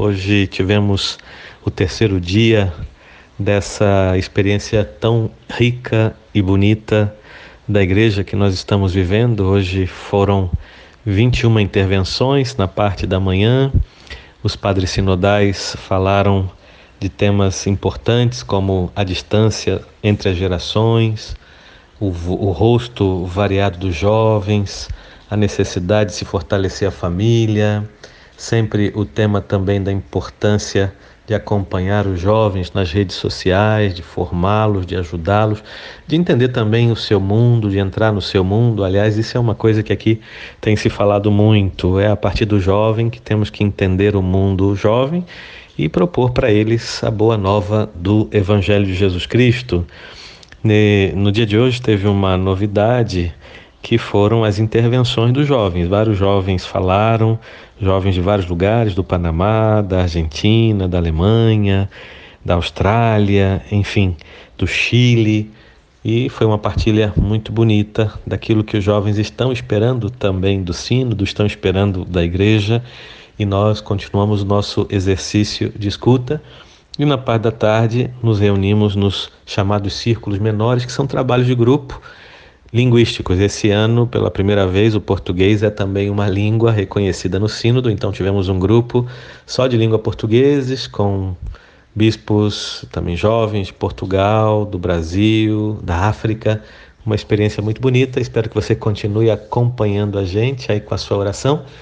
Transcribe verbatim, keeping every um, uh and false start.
Hoje tivemos o terceiro dia dessa experiência tão rica e bonita da igreja que nós estamos vivendo. Hoje foram vinte e uma intervenções na parte da manhã. Os padres sinodais falaram de temas importantes como a distância entre as gerações, o, o rosto variado dos jovens, a necessidade de se fortalecer a família, sempre o tema também da importância de acompanhar os jovens nas redes sociais, de formá-los, de ajudá-los, de entender também o seu mundo, de entrar no seu mundo. Aliás, isso é uma coisa que aqui tem se falado muito, é a partir do jovem que temos que entender o mundo jovem e propor para eles a boa nova do Evangelho de Jesus Cristo. No dia de hoje teve uma novidade, que foram as intervenções dos jovens. Vários jovens falaram, jovens de vários lugares, do Panamá, da Argentina, da Alemanha, da Austrália, enfim, do Chile. E foi uma partilha muito bonita daquilo que os jovens estão esperando também do sínodo, estão esperando da igreja, e nós continuamos o nosso exercício de escuta. E na parte da tarde nos reunimos nos chamados círculos menores, que são trabalhos de grupo linguísticos. Esse ano, pela primeira vez, o português é também uma língua reconhecida no sínodo, então tivemos um grupo só de língua portugueses, com bispos também jovens de Portugal, do Brasil, da África. Uma experiência muito bonita. Espero que você continue acompanhando a gente aí com a sua oração.